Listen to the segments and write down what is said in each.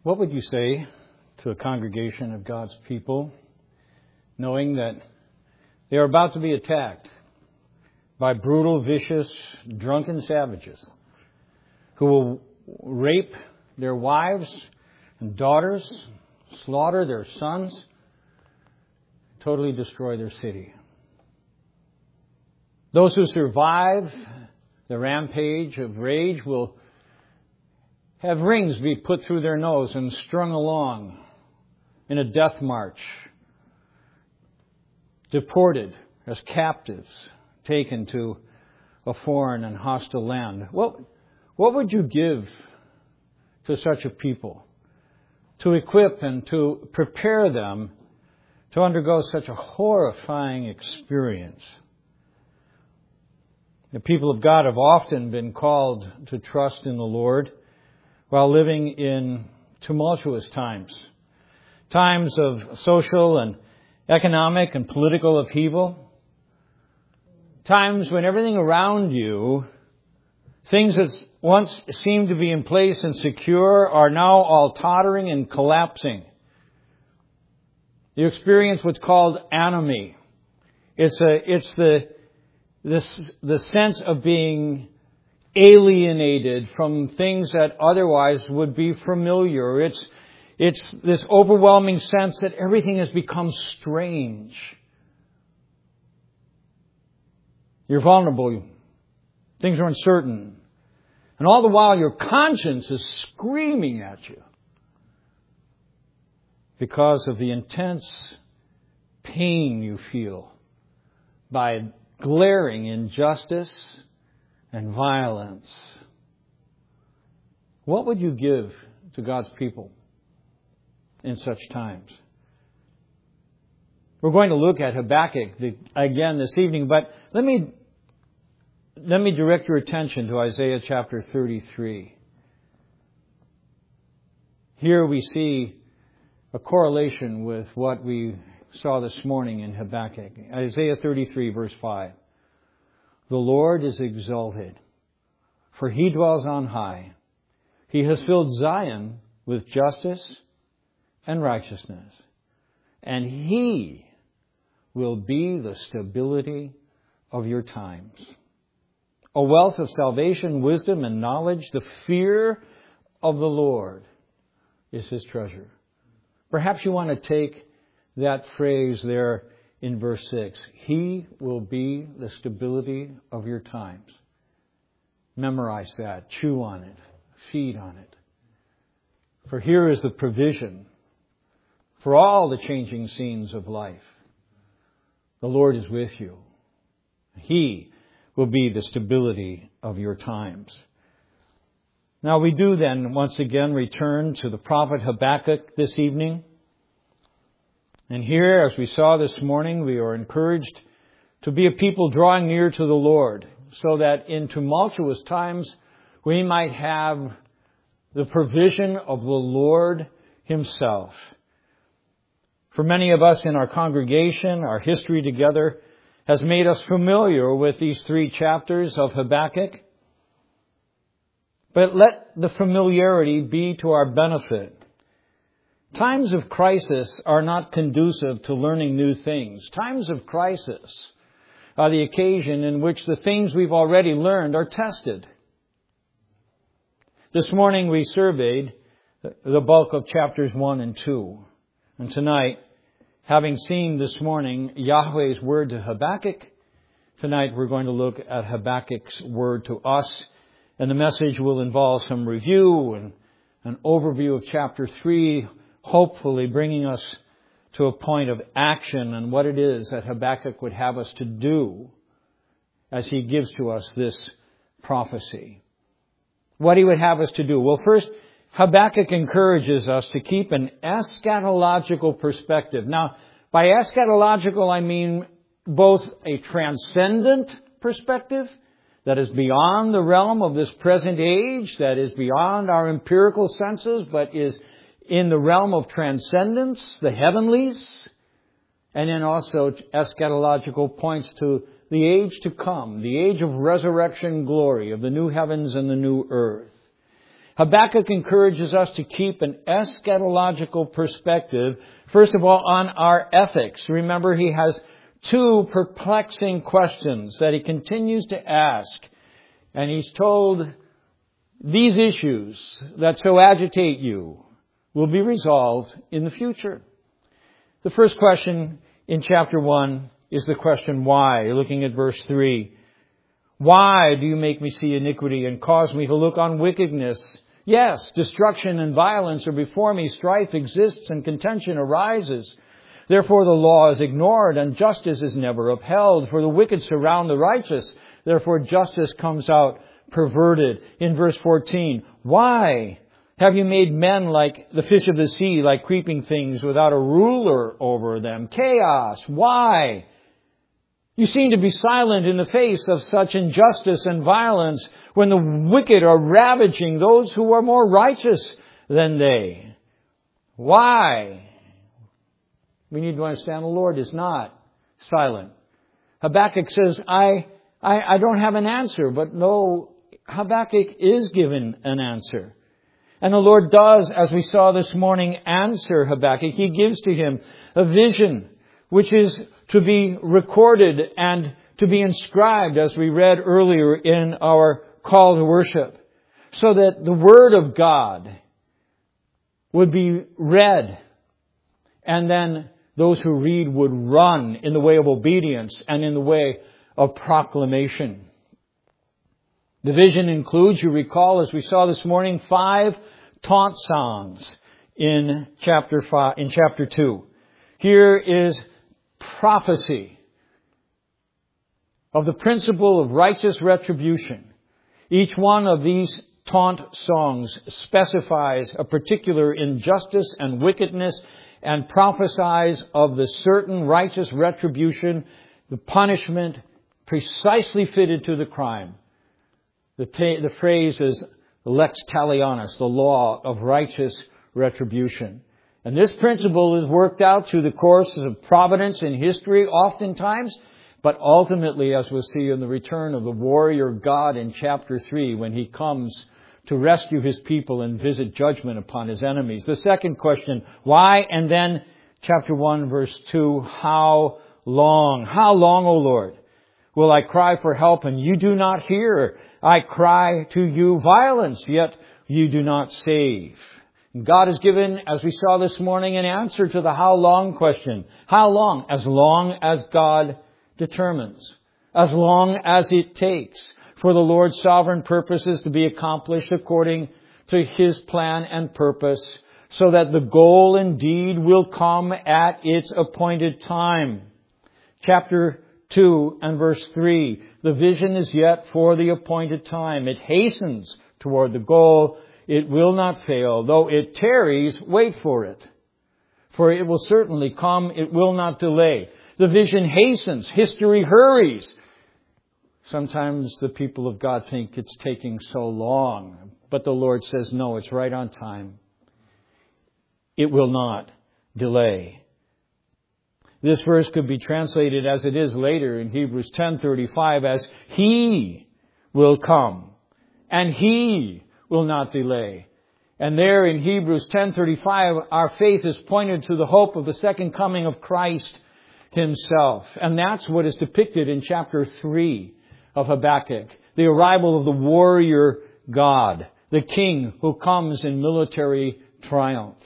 What would you say to a congregation of God's people, knowing that they are about to be attacked by brutal, vicious, drunken savages who will rape their wives and daughters, slaughter their sons, totally destroy their city? Those who survive the rampage of rage will have rings be put through their nose and strung along in a death march, deported as captives, taken to a foreign and hostile land. What would you give to such a people to equip and to prepare them to undergo such a horrifying experience? The people of God have often been called to trust in the Lord while living in tumultuous times. Times of social and economic and political upheaval. Times when everything around you, things that once seemed to be in place and secure, are now all tottering and collapsing. You experience what's called anomie. It's the sense of being alienated from things that otherwise would be familiar. It's this overwhelming sense that everything has become strange. You're vulnerable. Things are uncertain. And all the while your conscience is screaming at you because of the intense pain you feel by glaring injustice and violence. What would you give to God's people in such times? We're going to look at Habakkuk again this evening, but let me direct your attention to Isaiah chapter 33. Here we see a correlation with what we saw this morning in Habakkuk. Isaiah 33 verse 5. The Lord is exalted, for He dwells on high. He has filled Zion with justice and righteousness, and He will be the stability of your times. A wealth of salvation, wisdom, and knowledge. The fear of the Lord is His treasure. Perhaps you want to take that phrase there in verse 6. He will be the stability of your times. Memorize that. Chew on it. Feed on it. For here is the provision for all the changing scenes of life. The Lord is with you. He will be the stability of your times. Now we do then once again return to the prophet Habakkuk this evening. And here, as we saw this morning, we are encouraged to be a people drawing near to the Lord, so that in tumultuous times we might have the provision of the Lord Himself. For many of us in our congregation, our history together has made us familiar with these 3 chapters of Habakkuk. But let the familiarity be to our benefit. Times of crisis are not conducive to learning new things. Times of crisis are the occasion in which the things we've already learned are tested. This morning we surveyed the bulk of chapters 1 and 2. And tonight, having seen this morning Yahweh's word to Habakkuk, tonight we're going to look at Habakkuk's word to us. And the message will involve some review and an overview of chapter 3, hopefully bringing us to a point of action and what it is that Habakkuk would have us to do as he gives to us this prophecy. What he would have us to do. Well, first, Habakkuk encourages us to keep an eschatological perspective. Now, by eschatological, I mean both a transcendent perspective that is beyond the realm of this present age, that is beyond our empirical senses, but is in the realm of transcendence, the heavenlies, and then also eschatological points to the age to come, the age of resurrection glory, of the new heavens and the new earth. Habakkuk encourages us to keep an eschatological perspective, first of all, on our ethics. Remember, he has two perplexing questions that he continues to ask. And he's told these issues that so agitate you will be resolved in the future. The first question in chapter 1 is the question why. Looking at verse 3. Why do you make me see iniquity and cause me to look on wickedness? Yes, destruction and violence are before me. Strife exists and contention arises. Therefore the law is ignored and justice is never upheld. For the wicked surround the righteous. Therefore justice comes out perverted. In verse 14, why have you made men like the fish of the sea, like creeping things without a ruler over them? Chaos. Why? You seem to be silent in the face of such injustice and violence when the wicked are ravaging those who are more righteous than they. Why? We need to understand the Lord is not silent. Habakkuk says, I don't have an answer, but no, Habakkuk is given an answer. And the Lord does, as we saw this morning, answer Habakkuk. He gives to him a vision which is to be recorded and to be inscribed, as we read earlier in our call to worship, so that the Word of God would be read, and then those who read would run in the way of obedience and in the way of proclamation. The vision includes, you recall, as we saw this morning, 5 taunt songs in chapter 2. Here is prophecy of the principle of righteous retribution. Each one of these taunt songs specifies a particular injustice and wickedness and prophesies of the certain righteous retribution, the punishment precisely fitted to the crime. The phrase is lex talionis, the law of righteous retribution. And this principle is worked out through the courses of providence in history oftentimes, but ultimately, as we'll see in the return of the warrior God in chapter 3, when he comes to rescue his people and visit judgment upon his enemies. The second question, why? And then chapter 1, verse 2, how long? How long, O Lord, will I cry for help and you do not hear? I cry to you violence, yet you do not save. God has given, as we saw this morning, an answer to the how long question. How long? As long as God determines. As long as it takes for the Lord's sovereign purposes to be accomplished according to His plan and purpose, so that the goal indeed will come at its appointed time. Chapter 2 and verse 3. The vision is yet for the appointed time. It hastens toward the goal. It will not fail. Though it tarries, wait for it. For it will certainly come. It will not delay. The vision hastens. History hurries. Sometimes the people of God think it's taking so long. But the Lord says, no, it's right on time. It will not delay. This verse could be translated as it is later in Hebrews 10:35 as He will come and He will not delay. And there in Hebrews 10:35, our faith is pointed to the hope of the second coming of Christ Himself. And that's what is depicted in chapter 3 of Habakkuk. The arrival of the warrior God, the King who comes in military triumph.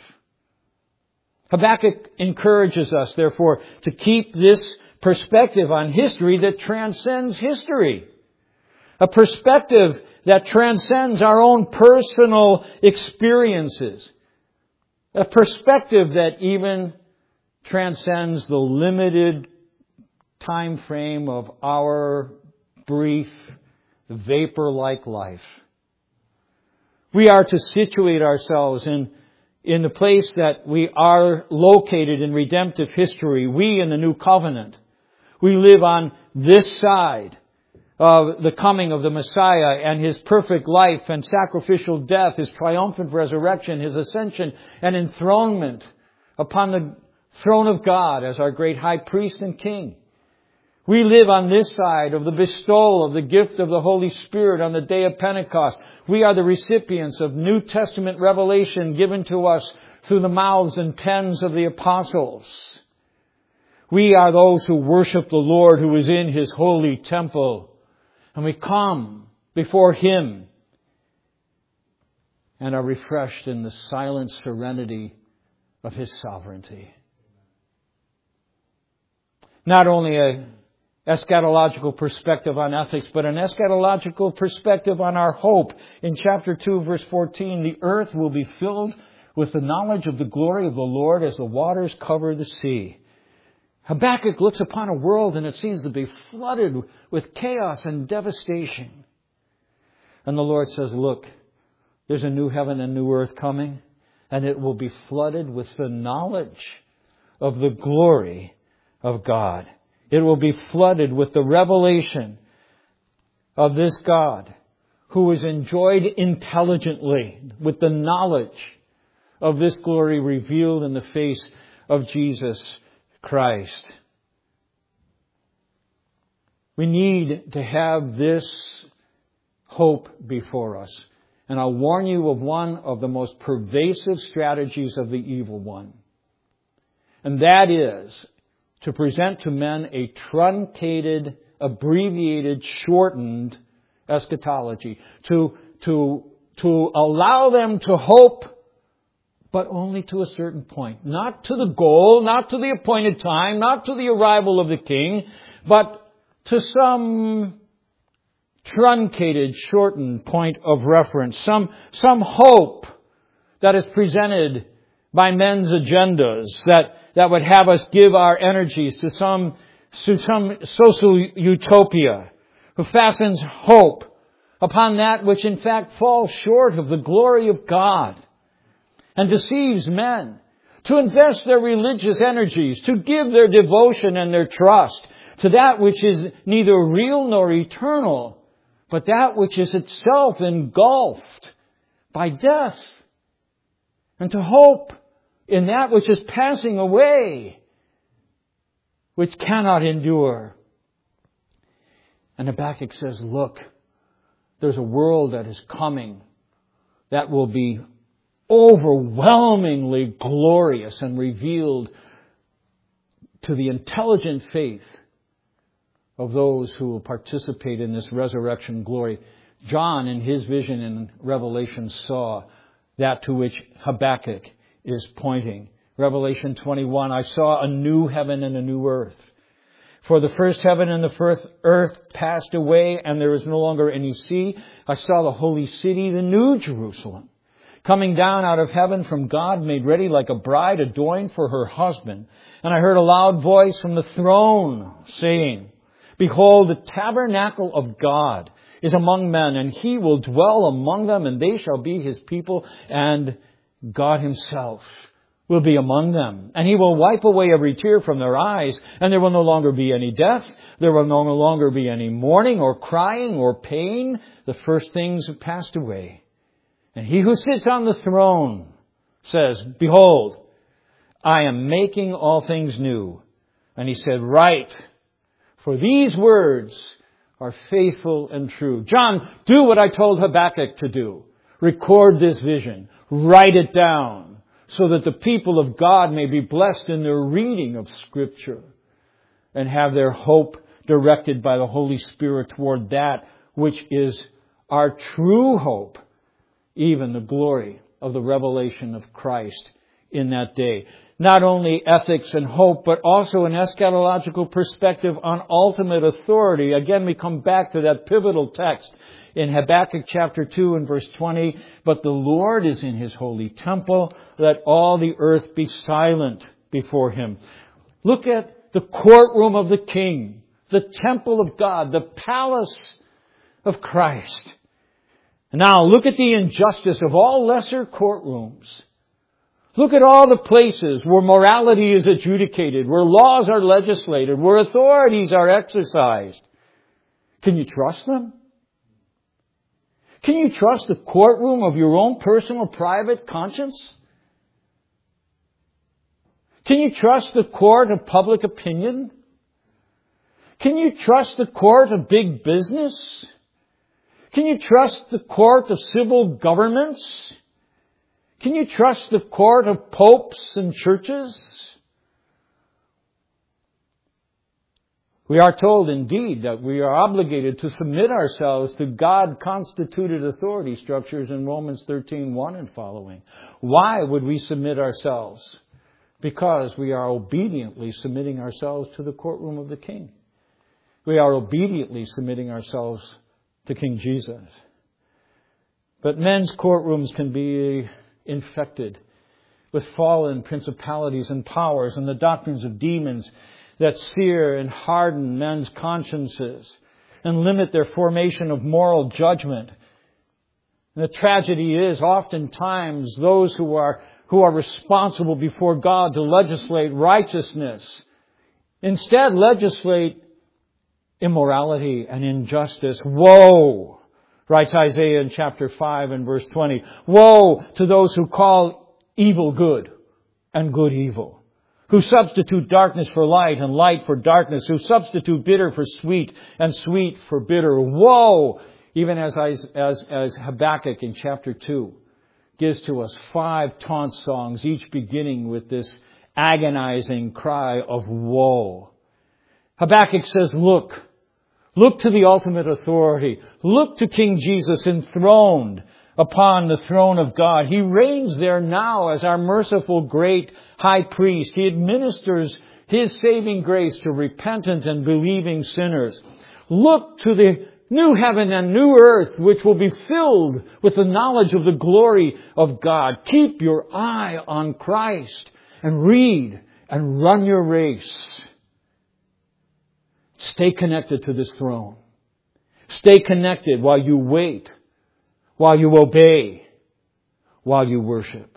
Habakkuk encourages us, therefore, to keep this perspective on history that transcends history. A perspective that transcends our own personal experiences. A perspective that even transcends the limited time frame of our brief, vapor-like life. We are to situate ourselves in the place that we are located in redemptive history. We in the New Covenant. We live on this side of the coming of the Messiah and His perfect life and sacrificial death, His triumphant resurrection, His ascension and enthronement upon the throne of God as our great high priest and king. We live on this side of the bestowal of the gift of the Holy Spirit on the day of Pentecost. We are the recipients of New Testament revelation given to us through the mouths and pens of the apostles. We are those who worship the Lord who is in His holy temple. And we come before Him and are refreshed in the silent serenity of His sovereignty. Not only an eschatological perspective on ethics, but an eschatological perspective on our hope. In chapter 2, verse 14, the earth will be filled with the knowledge of the glory of the Lord as the waters cover the sea. Habakkuk looks upon a world and it seems to be flooded with chaos and devastation. And the Lord says, look, there's a new heaven and new earth coming, and it will be flooded with the knowledge of the glory of God. It will be flooded with the revelation of this God who is enjoyed intelligently with the knowledge of this glory revealed in the face of Jesus Christ. We need to have this hope before us. And I'll warn you of one of the most pervasive strategies of the evil one. And that is to present to men a truncated, abbreviated, shortened eschatology. To allow them to hope, but only to a certain point. Not to the goal, not to the appointed time, not to the arrival of the King, but to some truncated, shortened point of reference. Some hope that is presented by men's agendas that would have us give our energies to some social utopia, who fastens hope upon that which in fact falls short of the glory of God and deceives men to invest their religious energies, to give their devotion and their trust to that which is neither real nor eternal, but that which is itself engulfed by death, and to hope in that which is passing away, which cannot endure. And Habakkuk says, look, there's a world that is coming that will be overwhelmingly glorious and revealed to the intelligent faith of those who will participate in this resurrection glory. John, in his vision in Revelation, saw that to which Habakkuk is pointing. Revelation 21, I saw a new heaven and a new earth. For the first heaven and the first earth passed away, and there is no longer any sea. I saw the holy city, the new Jerusalem, coming down out of heaven from God, made ready like a bride adorned for her husband. And I heard a loud voice from the throne saying, behold, the tabernacle of God is among men, and He will dwell among them, and they shall be His people, and God Himself will be among them. And He will wipe away every tear from their eyes, and there will no longer be any death. There will no longer be any mourning or crying or pain. The first things have passed away. And He who sits on the throne says, behold, I am making all things new. And He said, write, for these words are faithful and true. John, do what I told Habakkuk to do. Record this vision. Write it down so that the people of God may be blessed in their reading of Scripture and have their hope directed by the Holy Spirit toward that which is our true hope, even the glory of the revelation of Christ in that day. Not only ethics and hope, but also an eschatological perspective on ultimate authority. Again, we come back to that pivotal text in Habakkuk chapter 2 and verse 20. But the Lord is in His holy temple. Let all the earth be silent before Him. Look at the courtroom of the King, the temple of God, the palace of Christ. Now look at the injustice of all lesser courtrooms. Look at all the places where morality is adjudicated, where laws are legislated, where authorities are exercised. Can you trust them? Can you trust the courtroom of your own personal, private conscience? Can you trust the court of public opinion? Can you trust the court of big business? Can you trust the court of civil governments? Can you trust the court of popes and churches? We are told indeed that we are obligated to submit ourselves to God-constituted authority structures in Romans 13:1 and following. Why would we submit ourselves? Because we are obediently submitting ourselves to the courtroom of the King. We are obediently submitting ourselves to King Jesus. But men's courtrooms can be infected with fallen principalities and powers and the doctrines of demons that sear and harden men's consciences and limit their formation of moral judgment. And the tragedy is oftentimes those who are responsible before God to legislate righteousness instead legislate immorality and injustice. Woe, writes Isaiah in chapter 5 and verse 20. Woe to those who call evil good and good evil, who substitute darkness for light and light for darkness, who substitute bitter for sweet and sweet for bitter. Woe! Even as Habakkuk in chapter 2 gives to us 5 taunt songs, each beginning with this agonizing cry of woe. Habakkuk says, look to the ultimate authority. Look to King Jesus enthroned upon the throne of God. He reigns there now as our merciful great high priest. He administers His saving grace to repentant and believing sinners. Look to the new heaven and new earth, which will be filled with the knowledge of the glory of God. Keep your eye on Christ and read and run your race. Stay connected to this throne. Stay connected while you wait, while you obey, while you worship.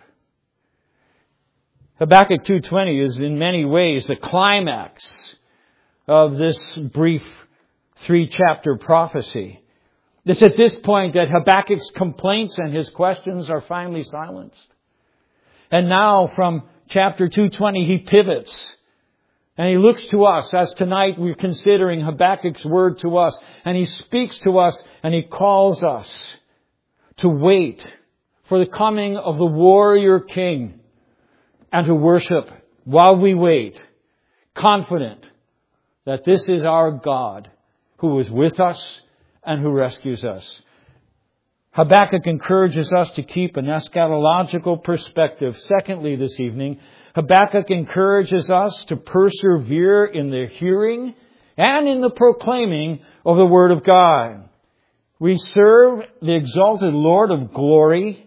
Habakkuk 2:20 is in many ways the climax of this brief 3-chapter prophecy. It's at this point that Habakkuk's complaints and his questions are finally silenced. And now from chapter 2:20 he pivots. And he looks to us as tonight we're considering Habakkuk's word to us. And he speaks to us and he calls us to wait for the coming of the warrior king and to worship while we wait, confident that this is our God who is with us and who rescues us. Habakkuk encourages us to keep an eschatological perspective. Secondly, this evening, Habakkuk encourages us to persevere in the hearing and in the proclaiming of the Word of God. We serve the exalted Lord of glory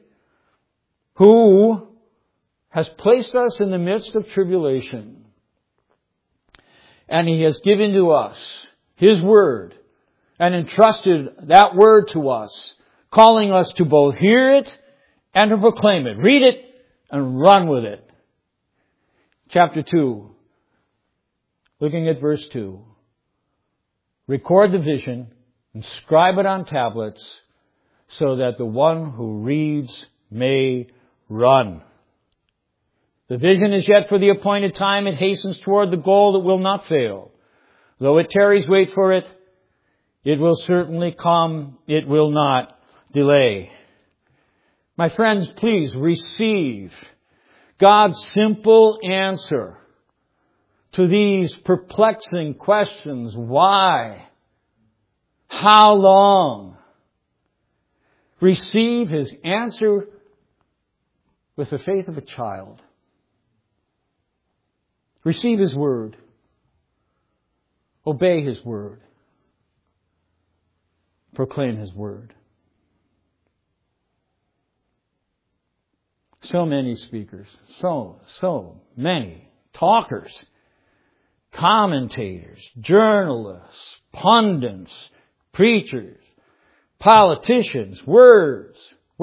who has placed us in the midst of tribulation. And He has given to us His Word and entrusted that Word to us, calling us to both hear it and to proclaim it. Read it and run with it. Chapter 2, looking at verse 2. Record the vision, inscribe it on tablets, so that the one who reads may run. The vision is yet for the appointed time. It hastens toward the goal that will not fail. Though it tarries, wait for it. It will certainly come. It will not delay. My friends, please receive God's simple answer to these perplexing questions. Why? How long? Receive His answer with the faith of a child. Receive His Word. Obey His Word. Proclaim His Word. So many speakers, so many talkers, commentators, journalists, pundits, preachers, politicians, words.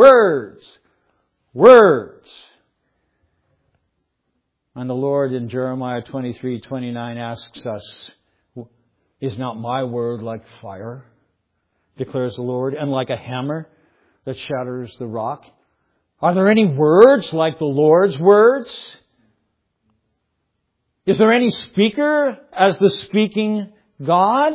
And the Lord in Jeremiah 23:29 asks us, is not my word like fire, declares the Lord, and like a hammer that shatters the rock? Are there any words like the Lord's words? Is there any speaker as the speaking God?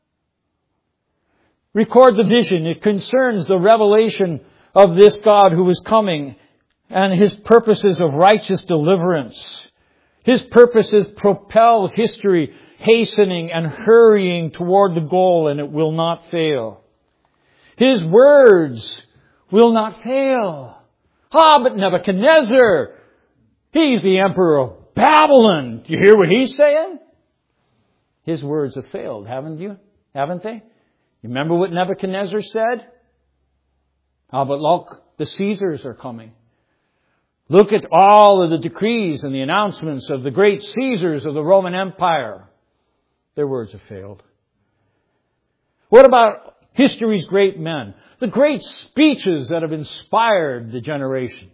Record the vision. It concerns the revelation of this God who is coming and His purposes of righteous deliverance. His purposes propel history, hastening and hurrying toward the goal, and it will not fail. His words will not fail. But Nebuchadnezzar, he's the emperor of Babylon. Do you hear what he's saying? His words have failed, haven't they? You remember what Nebuchadnezzar said? But look, the Caesars are coming. Look at all of the decrees and the announcements of the great Caesars of the Roman Empire. Their words have failed. What about history's great men? The great speeches that have inspired the generations.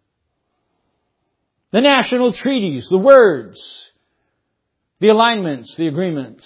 The national treaties, the words, the alignments, the agreements.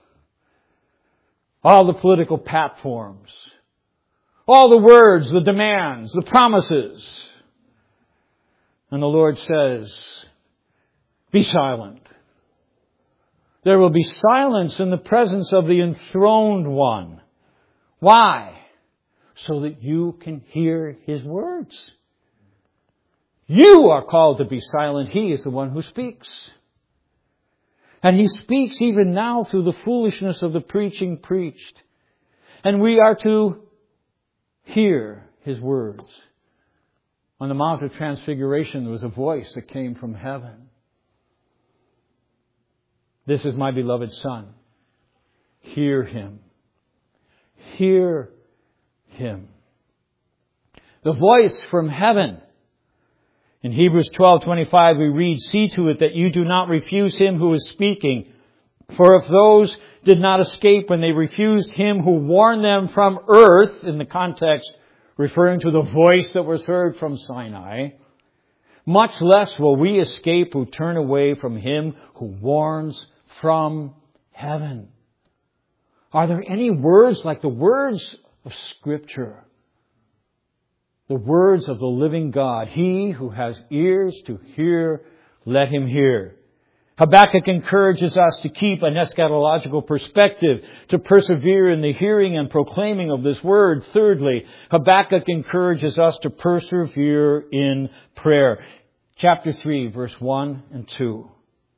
All the political platforms. All the words, the demands, the promises. And the Lord says, be silent. There will be silence in the presence of the enthroned one. Why? So that you can hear His words. You are called to be silent. He is the one who speaks. And He speaks even now through the foolishness of the preaching preached. And we are to hear His words. On the Mount of Transfiguration, there was a voice that came from heaven. This is my beloved Son. Hear Him. Hear Him. The voice from heaven. In Hebrews 12:25 we read, see to it that you do not refuse Him who is speaking. For if those did not escape when they refused Him who warned them from earth, in the context referring to the voice that was heard from Sinai, much less will we escape who turn away from Him who warns from heaven. Are there any words like the words of Scripture? The words of the living God. He who has ears to hear, let him hear. Habakkuk encourages us to keep an eschatological perspective, to persevere in the hearing and proclaiming of this word. Thirdly, Habakkuk encourages us to persevere in prayer. Chapter 3, verse 1 and 2.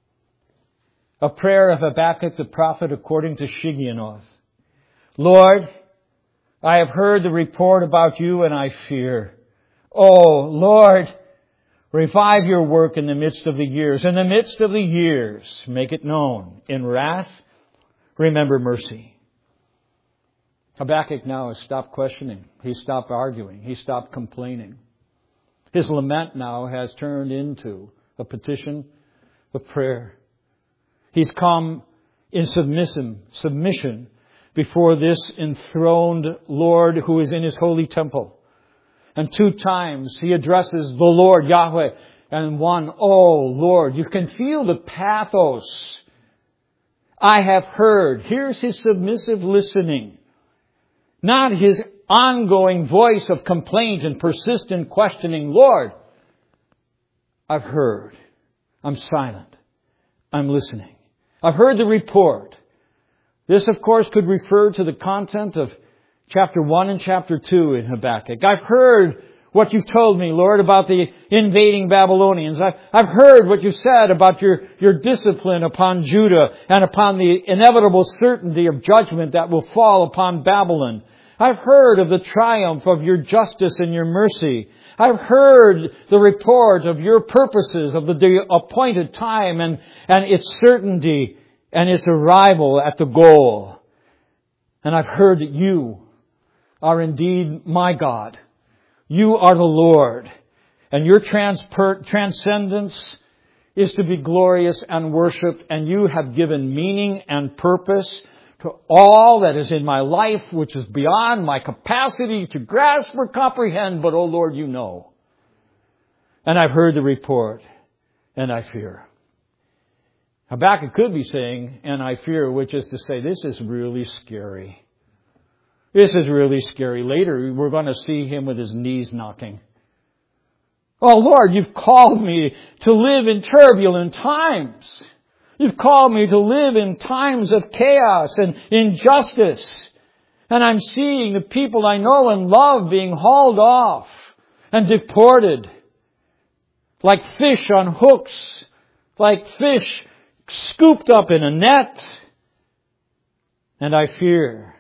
A prayer of Habakkuk the prophet according to Shigionoth. Lord, I have heard the report about you and I fear. Oh, Lord, revive your work in the midst of the years. In the midst of the years, make it known. In wrath, remember mercy. Habakkuk now has stopped questioning. He stopped arguing. He stopped complaining. His lament now has turned into a petition of prayer. He's come in submission before this enthroned Lord who is in His holy temple. And 2 times he addresses the Lord, Yahweh, and one, oh Lord. You can feel the pathos. I have heard. Here's his submissive listening. Not his ongoing voice of complaint and persistent questioning. Lord, I've heard. I'm silent. I'm listening. I've heard the report. This, of course, could refer to the content of chapter 1 and chapter 2 in Habakkuk. I've heard what you've told me, Lord, about the invading Babylonians. I've heard what you said about your discipline upon Judah and upon the inevitable certainty of judgment that will fall upon Babylon. I've heard of the triumph of your justice and your mercy. I've heard the report of your purposes, of the appointed time and its certainty and its arrival at the goal. And I've heard that you are indeed my God. You are the Lord. And your transcendence is to be glorious and worshipped. And you have given meaning and purpose to all that is in my life, which is beyond my capacity to grasp or comprehend. But, oh Lord, you know. And I've heard the report, and I fear. Habakkuk could be saying, and I fear, which is to say, this is really scary. This is really scary. Later, we're going to see him with his knees knocking. Oh Lord, you've called me to live in turbulent times. You've called me to live in times of chaos and injustice. And I'm seeing the people I know and love being hauled off and deported. Like fish on hooks. Like fish scooped up in a net. And I fear,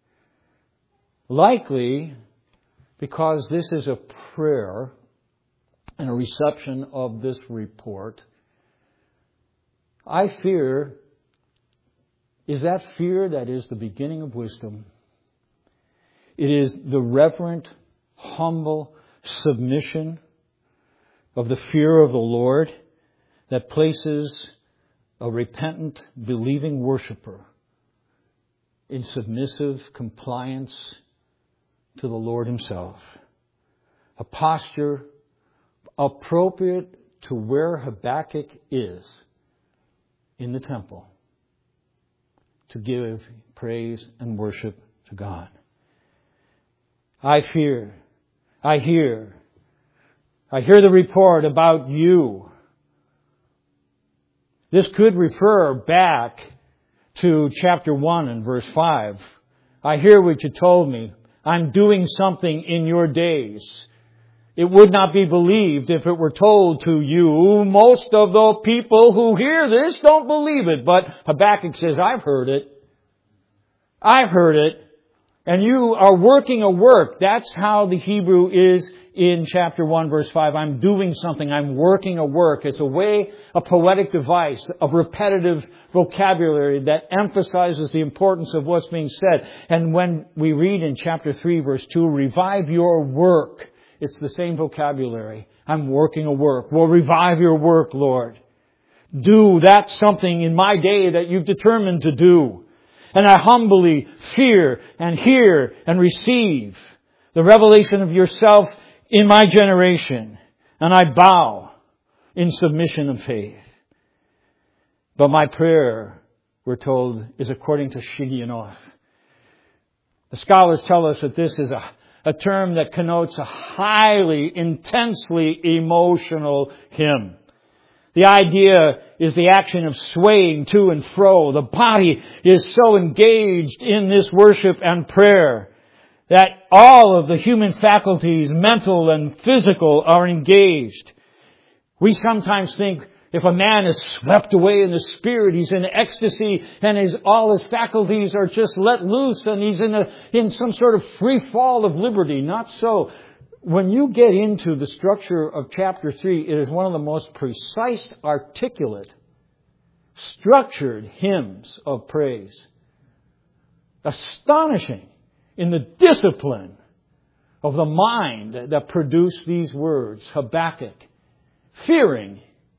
likely because this is a prayer and a reception of this report, I fear, is that fear that is the beginning of wisdom. It is the reverent, humble submission of the fear of the Lord that places a repentant, believing worshiper in submissive compliance to the Lord Himself. A posture appropriate to where Habakkuk is in the temple to give praise and worship to God. I hear the report about you. This could refer back to chapter 1 and verse 5. I hear what you told me. I'm doing something in your days. It would not be believed if it were told to you. Most of the people who hear this don't believe it. But Habakkuk says, I've heard it. I've heard it. And you are working a work. That's how the Hebrew is in chapter 1, verse 5. I'm doing something. I'm working a work. It's a poetic device of repetitive vocabulary that emphasizes the importance of what's being said. And when we read in chapter 3, verse 2, revive your work, it's the same vocabulary. I'm working a work. Well, revive your work, Lord. Do that something in my day that you've determined to do. And I humbly fear and hear and receive the revelation of yourself in my generation. And I bow in submission of faith. But my prayer, we're told, is according to Shigionoth. The scholars tell us that this is a term that connotes a highly, intensely emotional hymn. The idea is the action of swaying to and fro. The body is so engaged in this worship and prayer that all of the human faculties, mental and physical, are engaged. We sometimes think if a man is swept away in the Spirit, he's in ecstasy and all his faculties are just let loose and he's in some sort of free fall of liberty. Not so. When you get into the structure of chapter 3, it is one of the most precise, articulate, structured hymns of praise. Astonishing in the discipline of the mind that produced these words. Habakkuk, fearing,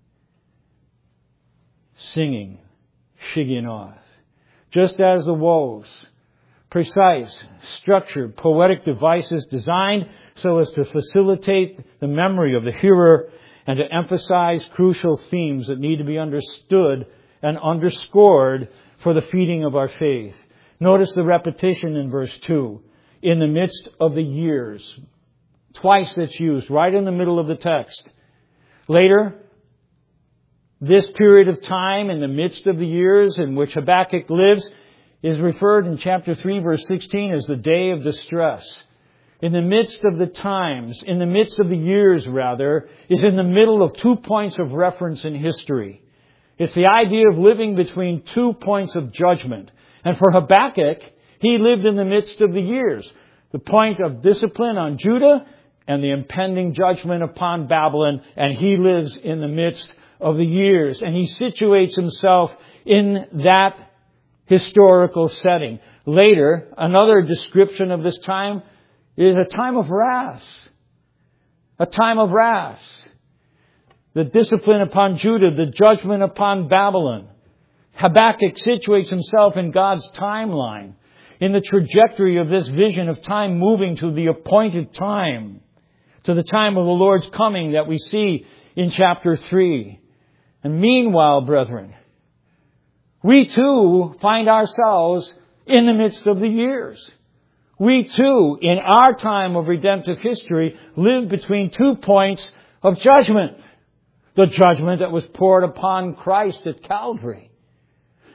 singing, Shigionoth. Just as the woes, precise, structured, poetic devices designed so as to facilitate the memory of the hearer and to emphasize crucial themes that need to be understood and underscored for the feeding of our faith. Notice the repetition in verse 2. In the midst of the years. Twice it's used, right in the middle of the text. Later, this period of time in the midst of the years in which Habakkuk lives is referred in chapter 3, verse 16 as the day of distress. In the midst of the times, in the midst of the years rather, is in the middle of 2 points of reference in history. It's the idea of living between 2 points of judgment. And for Habakkuk, he lived in the midst of the years. The point of discipline on Judah and the impending judgment upon Babylon. And he lives in the midst of the years. And he situates himself in that historical setting. Later, another description of this time is a time of wrath. A time of wrath. The discipline upon Judah, the judgment upon Babylon. Habakkuk situates himself in God's timeline, in the trajectory of this vision of time moving to the appointed time, to the time of the Lord's coming that we see in chapter 3. And meanwhile, brethren, we too find ourselves in the midst of the years. We too, in our time of redemptive history, live between 2 points of judgment. The judgment that was poured upon Christ at Calvary.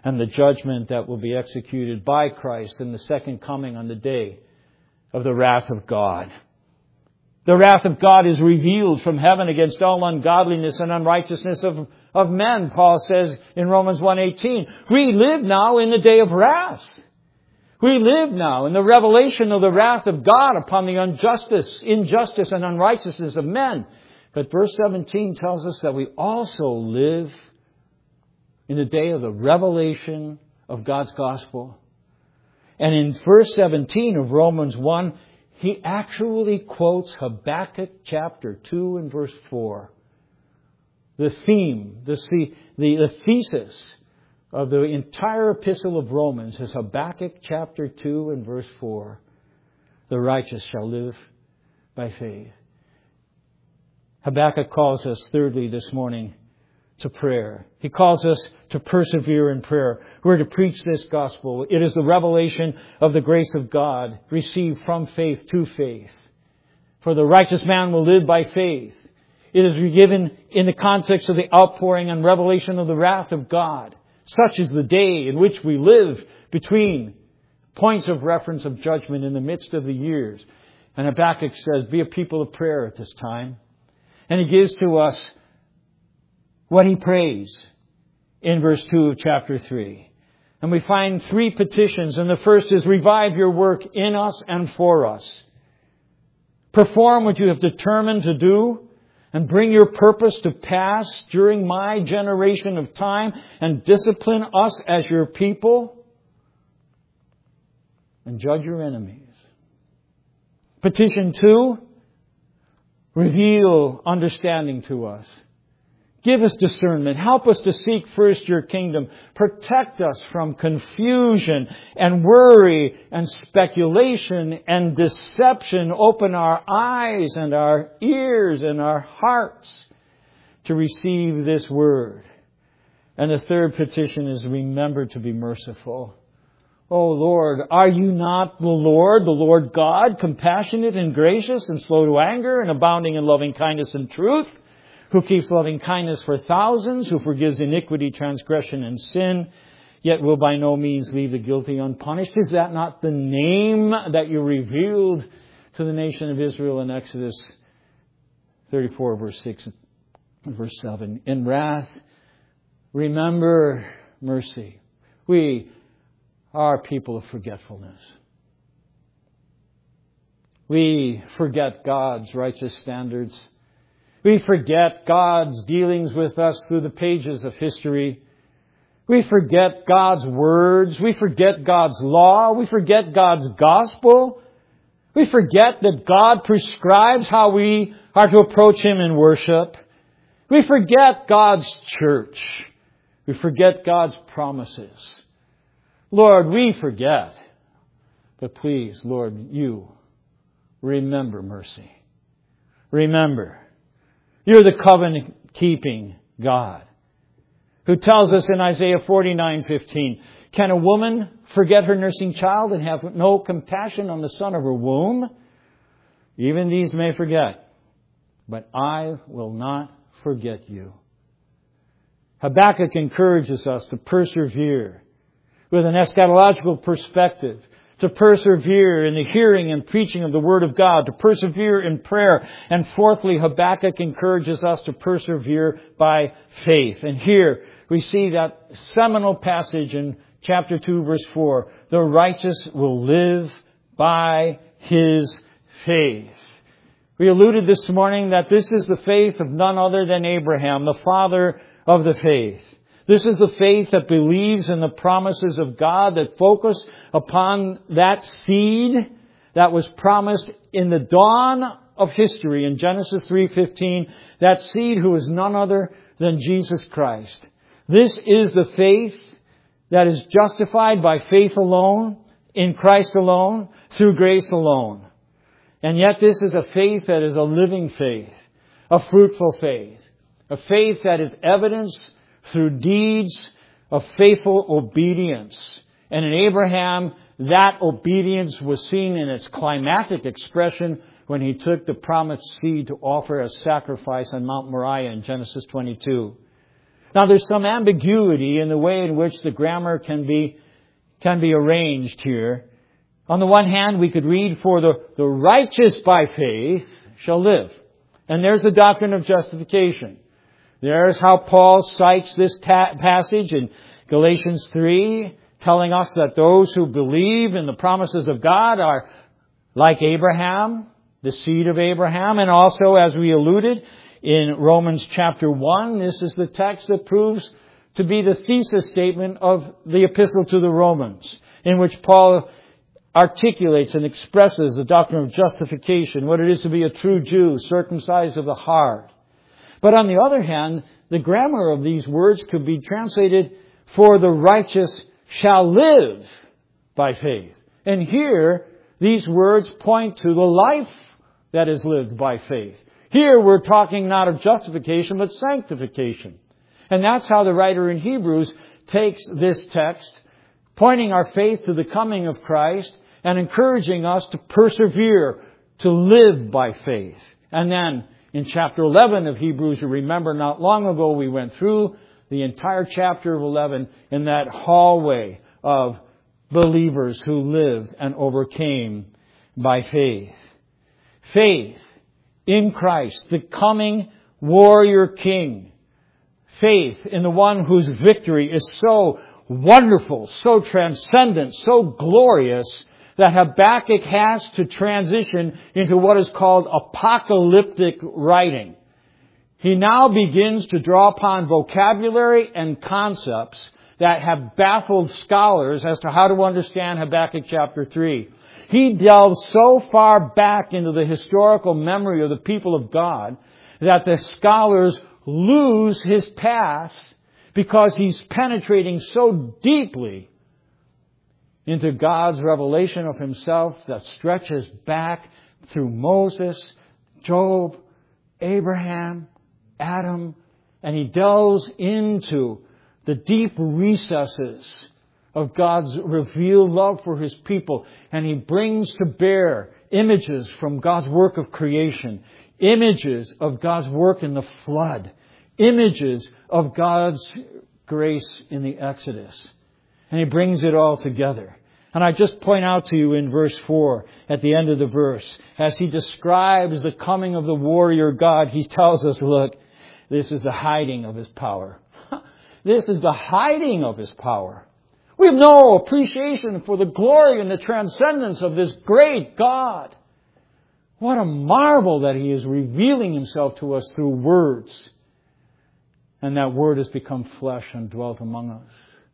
and the judgment that will be executed by Christ in the second coming on the day of the wrath of God. The wrath of God is revealed from heaven against all ungodliness and unrighteousness of men, Paul says in Romans 1:18. We live now in the day of wrath. We live now in the revelation of the wrath of God upon the injustice, and unrighteousness of men. But verse 17 tells us that we also live in the day of the revelation of God's gospel. And in verse 17 of Romans 1, he actually quotes Habakkuk chapter 2 and verse 4. The theme, the thesis of the entire epistle of Romans is Habakkuk chapter 2 and verse 4. The righteous shall live by faith. Habakkuk calls us, thirdly, this morning to prayer. He calls us to persevere in prayer. We're to preach this gospel. It is the revelation of the grace of God received from faith to faith. For the righteous man will live by faith. It is given in the context of the outpouring and revelation of the wrath of God. Such is the day in which we live between points of reference of judgment in the midst of the years. And Habakkuk says, be a people of prayer at this time. And he gives to us what he prays in verse 2 of chapter 3. And we find three petitions. And the first is, revive your work in us and for us. Perform what you have determined to do, and bring your purpose to pass during my generation of time, and discipline us as your people, and judge your enemies. Petition 2, reveal understanding to us. Give us discernment. Help us to seek first your kingdom. Protect us from confusion and worry and speculation and deception. Open our eyes and our ears and our hearts to receive this word. And the third petition is, remember to be merciful. Oh Lord, are you not the Lord God, compassionate and gracious and slow to anger and abounding in loving kindness and truth, who keeps loving kindness for thousands, who forgives iniquity, transgression, and sin, yet will by no means leave the guilty unpunished? Is that not the name that you revealed to the nation of Israel in Exodus 34, verse 6 and verse 7? In wrath, remember mercy. We are people of forgetfulness. We forget God's righteous standards. We forget God's dealings with us through the pages of history. We forget God's words. We forget God's law. We forget God's gospel. We forget that God prescribes how we are to approach Him in worship. We forget God's church. We forget God's promises. Lord, we forget. But please, Lord, you remember mercy. Remember. You're the covenant-keeping God who tells us in Isaiah 49:15, can a woman forget her nursing child and have no compassion on the son of her womb? Even these may forget, but I will not forget you. Habakkuk encourages us to persevere with an eschatological perspective, to persevere in the hearing and preaching of the Word of God, to persevere in prayer. And fourthly, Habakkuk encourages us to persevere by faith. And here we see that seminal passage in chapter 2, verse 4. The righteous will live by his faith. We alluded this morning that this is the faith of none other than Abraham, the father of the faith. This is the faith that believes in the promises of God, that focus upon that seed that was promised in the dawn of history in Genesis 3:15, that seed who is none other than Jesus Christ. This is the faith that is justified by faith alone, in Christ alone, through grace alone. And yet this is a faith that is a living faith, a fruitful faith, a faith that is evidenced through deeds of faithful obedience. And in Abraham, that obedience was seen in its climactic expression when he took the promised seed to offer as sacrifice on Mount Moriah in Genesis 22. Now there's some ambiguity in the way in which the grammar can be arranged here. On the one hand, we could read, for the righteous by faith shall live. And there's the doctrine of justification. There's how Paul cites this passage in Galatians 3, telling us that those who believe in the promises of God are like Abraham, the seed of Abraham. And also, as we alluded, in Romans chapter 1, this is the text that proves to be the thesis statement of the epistle to the Romans, in which Paul articulates and expresses the doctrine of justification, what it is to be a true Jew, circumcised of the heart. But on the other hand, the grammar of these words could be translated, for the righteous shall live by faith. And here, these words point to the life that is lived by faith. Here we're talking not of justification, but sanctification. And that's how the writer in Hebrews takes this text, pointing our faith to the coming of Christ and encouraging us to persevere, to live by faith. And then in chapter 11 of Hebrews, you remember not long ago we went through the entire chapter of 11 in that hallway of believers who lived and overcame by faith. Faith in Christ, the coming warrior king. Faith in the one whose victory is so wonderful, so transcendent, so glorious, that Habakkuk has to transition into what is called apocalyptic writing. He now begins to draw upon vocabulary and concepts that have baffled scholars as to how to understand Habakkuk chapter 3. He delves so far back into the historical memory of the people of God that the scholars lose his path because he's penetrating so deeply into God's revelation of Himself that stretches back through Moses, Job, Abraham, Adam, and he delves into the deep recesses of God's revealed love for His people, and he brings to bear images from God's work of creation, images of God's work in the flood, images of God's grace in the Exodus. And he brings it all together. And I just point out to you in verse 4, at the end of the verse, as he describes the coming of the warrior God, he tells us, look, this is the hiding of His power. This is the hiding of His power. We have no appreciation for the glory and the transcendence of this great God. What a marvel that He is revealing Himself to us through words. And that Word has become flesh and dwelt among us.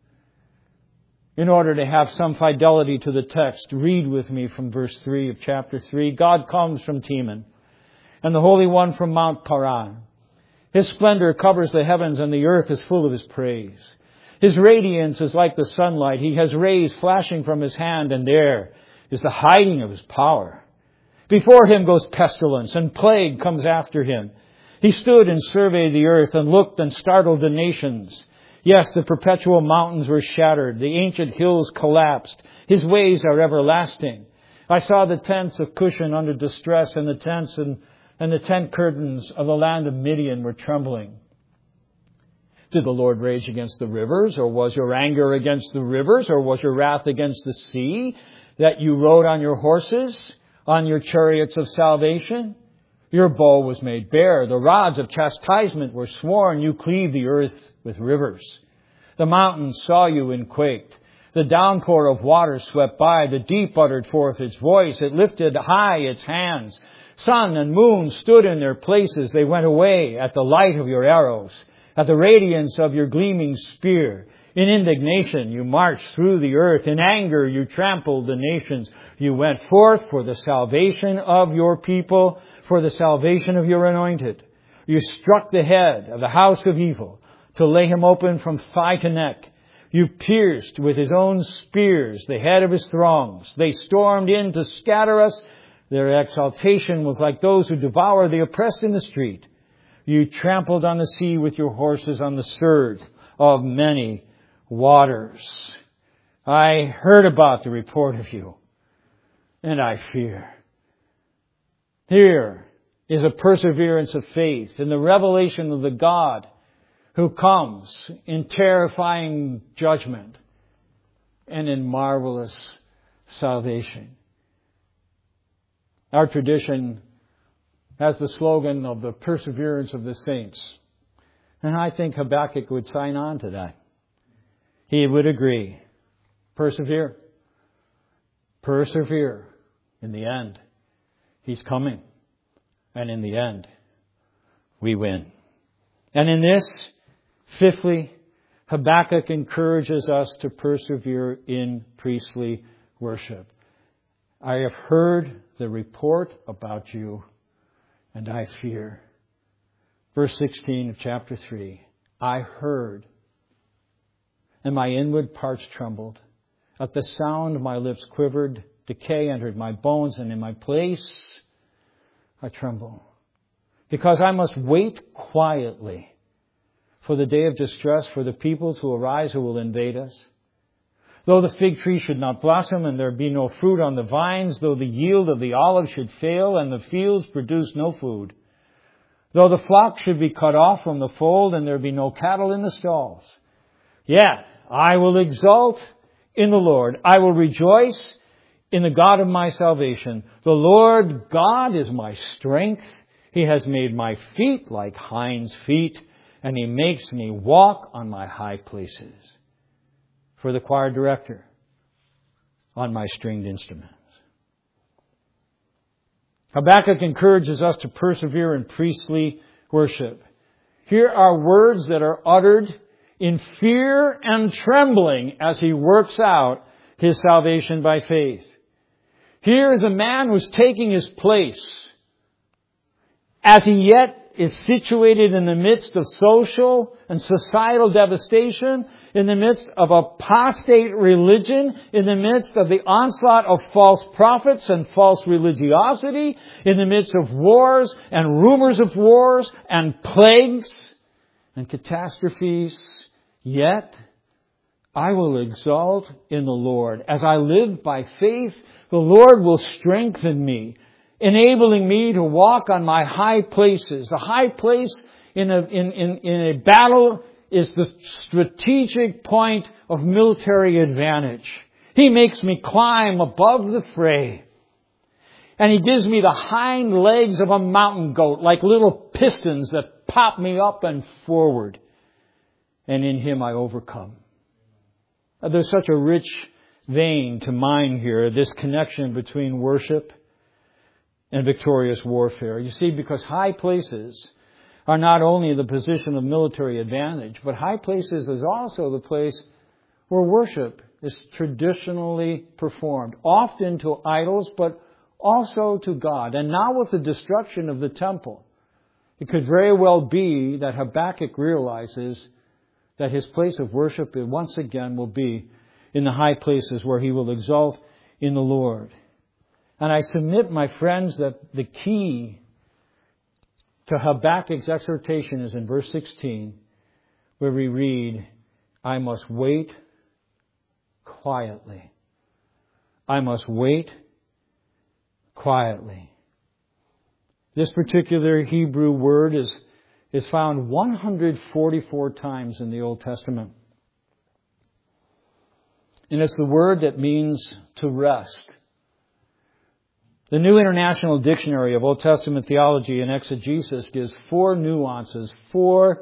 In order to have some fidelity to the text, read with me from verse 3 of chapter 3. God comes from Teman, and the Holy One from Mount Paran. His splendor covers the heavens, and the earth is full of His praise. His radiance is like the sunlight. He has rays flashing from His hand, and there is the hiding of His power. Before Him goes pestilence, and plague comes after Him. He stood and surveyed the earth, and looked and startled the nations. Yes, the perpetual mountains were shattered. The ancient hills collapsed. His ways are everlasting. I saw the tents of Cushan under distress, and the tents and the tent curtains of the land of Midian were trembling. Did the Lord rage against the rivers, or was your anger against the rivers, or was your wrath against the sea, that you rode on your horses, on your chariots of salvation? Your bow was made bare. The rods of chastisement were sworn. You cleaved the earth with rivers. The mountains saw you and quaked. The downpour of water swept by. The deep uttered forth its voice. It lifted high its hands. Sun and moon stood in their places. They went away at the light of your arrows, at the radiance of your gleaming spear. In indignation you marched through the earth. In anger you trampled the nations. You went forth for the salvation of your people, for the salvation of your anointed. You struck the head of the house of evil, to lay him open from thigh to neck. You pierced with his own spears the head of his throngs. They stormed in to scatter us. Their exaltation was like those who devour the oppressed in the street. You trampled on the sea with your horses on the surge of many waters. I heard about the report of you, and I fear. Here is a perseverance of faith in the revelation of the God who comes in terrifying judgment and in marvelous salvation. Our tradition has the slogan of the perseverance of the saints. And I think Habakkuk would sign on to that. He would agree. Persevere. Persevere. In the end, He's coming. And in the end, we win. And in this, fifthly, Habakkuk encourages us to persevere in priestly worship. I have heard the report about you, and I fear. Verse 16 of chapter 3. I heard, and my inward parts trembled. At the sound my lips quivered. Decay entered my bones, and in my place I tremble. Because I must wait quietly for the day of distress, for the people to arise who will invade us. Though the fig tree should not blossom and there be no fruit on the vines, though the yield of the olive should fail and the fields produce no food, though the flock should be cut off from the fold and there be no cattle in the stalls, yet I will exult in the Lord. I will rejoice in the God of my salvation. The Lord God is my strength. He has made my feet like hinds' feet, and He makes me walk on my high places. For the choir director, on my stringed instruments. Habakkuk encourages us to persevere in priestly worship. Here are words that are uttered in fear and trembling as he works out his salvation by faith. Here is a man who's taking his place as he yet is situated in the midst of social and societal devastation, in the midst of apostate religion, in the midst of the onslaught of false prophets and false religiosity, in the midst of wars and rumors of wars and plagues and catastrophes. Yet, I will exult in the Lord. As I live by faith, the Lord will strengthen me, enabling me to walk on my high places. The high place in a battle is the strategic point of military advantage. He makes me climb above the fray. And He gives me the hind legs of a mountain goat, like little pistons that pop me up and forward. And in Him I overcome. There's such a rich vein to mine here, this connection between worship and victorious warfare. You see, because high places are not only the position of military advantage, but high places is also the place where worship is traditionally performed, often to idols, but also to God. And now with the destruction of the temple, it could very well be that Habakkuk realizes that his place of worship once again will be in the high places where he will exalt in the Lord. And I submit, my friends, that the key to Habakkuk's exhortation is in verse 16, where we read, I must wait quietly. I must wait quietly. This particular Hebrew word is found 144 times in the Old Testament. And it's the word that means to rest. The New International Dictionary of Old Testament Theology and Exegesis gives 4 nuances, 4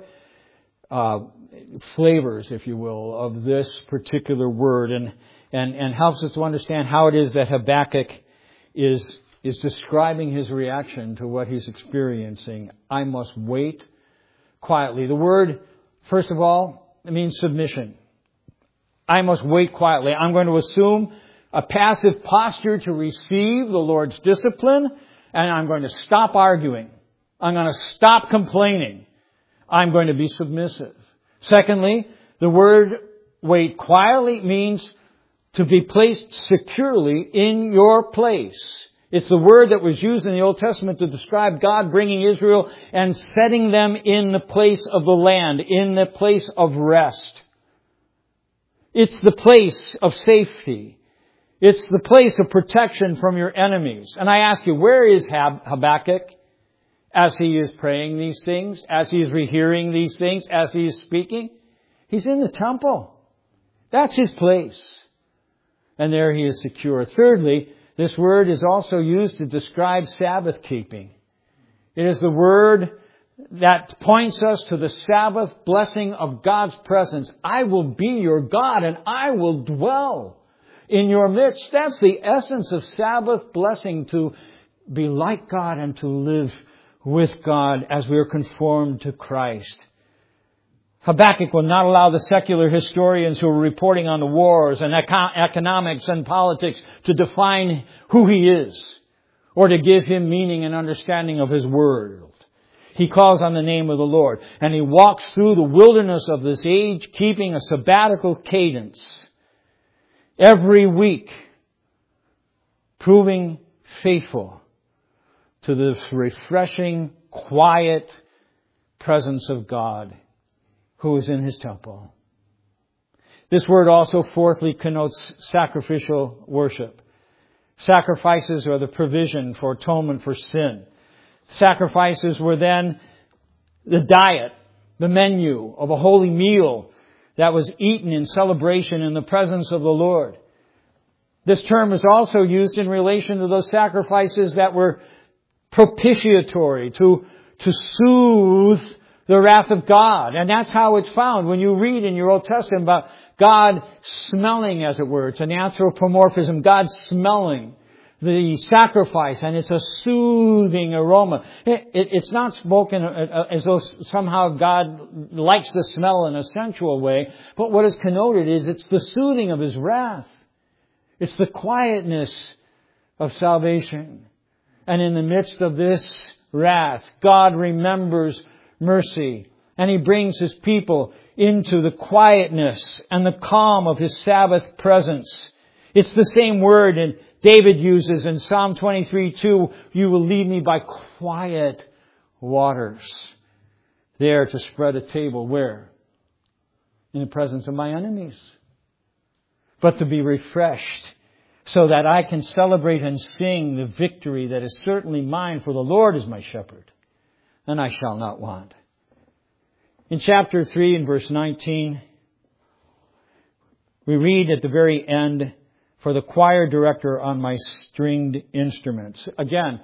flavors, if you will, of this particular word, and helps us to understand how it is that Habakkuk is describing his reaction to what he's experiencing. I must wait quietly. The word, first of all, it means submission. I must wait quietly. I'm going to assume a passive posture to receive the Lord's discipline, and I'm going to stop arguing. I'm going to stop complaining. I'm going to be submissive. Secondly, the word wait quietly means to be placed securely in your place. It's the word that was used in the Old Testament to describe God bringing Israel and setting them in the place of the land, in the place of rest. It's the place of safety. It's the place of protection from your enemies. And I ask you, where is Habakkuk as he is praying these things, as he is rehearing these things, as he is speaking? He's in the temple. That's his place. And there he is secure. Thirdly, this word is also used to describe Sabbath keeping. It is the word that points us to the Sabbath blessing of God's presence. I will be your God and I will dwell in your midst. That's the essence of Sabbath blessing, to be like God and to live with God as we are conformed to Christ. Habakkuk will not allow the secular historians who are reporting on the wars and economics and politics to define who he is or to give him meaning and understanding of his word. He calls on the name of the Lord, and he walks through the wilderness of this age, keeping a sabbatical cadence every week, proving faithful to the refreshing, quiet presence of God who is in his temple. This word also, fourthly, connotes sacrificial worship. Sacrifices are the provision for atonement for sin. Sacrifices were then the diet, the menu of a holy meal that was eaten in celebration in the presence of the Lord. This term is also used in relation to those sacrifices that were propitiatory, to soothe the wrath of God. And that's how it's found when you read in your Old Testament about God smelling, as it were. It's an anthropomorphism, God smelling the sacrifice, and it's a soothing aroma. It's not spoken as though somehow God likes the smell in a sensual way, but what is connoted is it's the soothing of his wrath. It's the quietness of salvation. And in the midst of this wrath, God remembers mercy, and he brings his people into the quietness and the calm of his Sabbath presence. It's the same word in David uses in Psalm 23:2, you will lead me by quiet waters. There to spread a table, where? In the presence of my enemies. But to be refreshed so that I can celebrate and sing the victory that is certainly mine, for the Lord is my shepherd, and I shall not want. In chapter 3 and verse 19, we read at the very end, for the choir director on my stringed instruments. Again,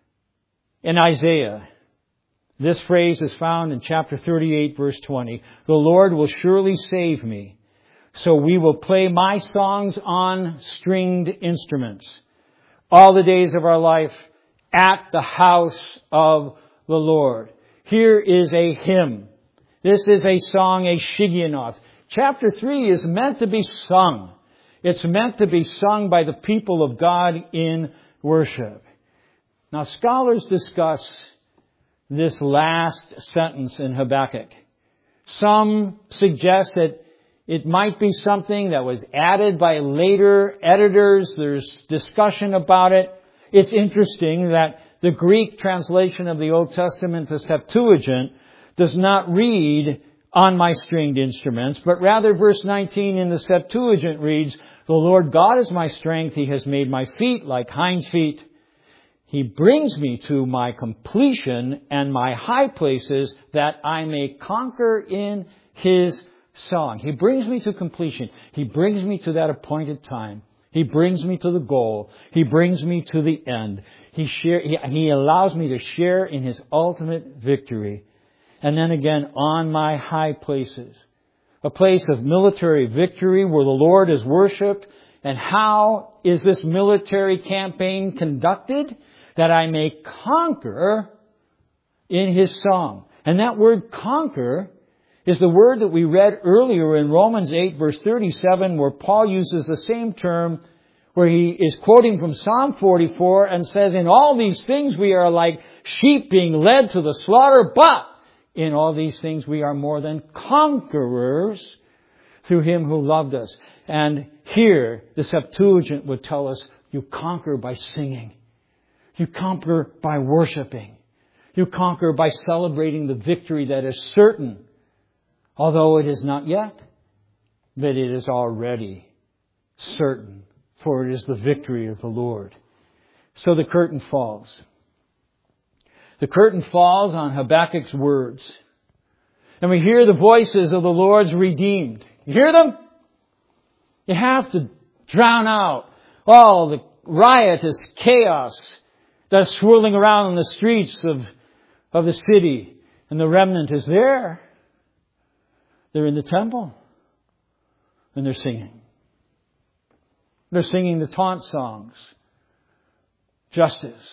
in Isaiah, this phrase is found in chapter 38, verse 20. The Lord will surely save me, so we will play my songs on stringed instruments all the days of our life at the house of the Lord. Here is a hymn. This is a song, a Shigionoth. Chapter 3 is meant to be sung. It's meant to be sung by the people of God in worship. Now, scholars discuss this last sentence in Habakkuk. Some suggest that it might be something that was added by later editors. There's discussion about it. It's interesting that the Greek translation of the Old Testament, the Septuagint, does not read on my stringed instruments, but rather verse 19 in the Septuagint reads, the Lord God is my strength. He has made my feet like hinds' feet. He brings me to my completion and my high places that I may conquer in His song. He brings me to completion. He brings me to that appointed time. He brings me to the goal. He brings me to the end. He allows me to share in His ultimate victory. And then again, on my high places. A place of military victory where the Lord is worshipped. And how is this military campaign conducted? That I may conquer in His song. And that word conquer is the word that we read earlier in Romans 8 verse 37, where Paul uses the same term, where he is quoting from Psalm 44 and says, in all these things we are like sheep being led to the slaughter, but in all these things we are more than conquerors through Him who loved us. And here the Septuagint would tell us, you conquer by singing. You conquer by worshiping. You conquer by celebrating the victory that is certain, although it is not yet, but it is already certain, for it is the victory of the Lord. So the curtain falls. The curtain falls on Habakkuk's words. And we hear the voices of the Lord's redeemed. You hear them? You have to drown out all the riotous chaos that's swirling around in the streets of the city. And the remnant is there. They're in the temple. And they're singing. They're singing the taunt songs. Justice.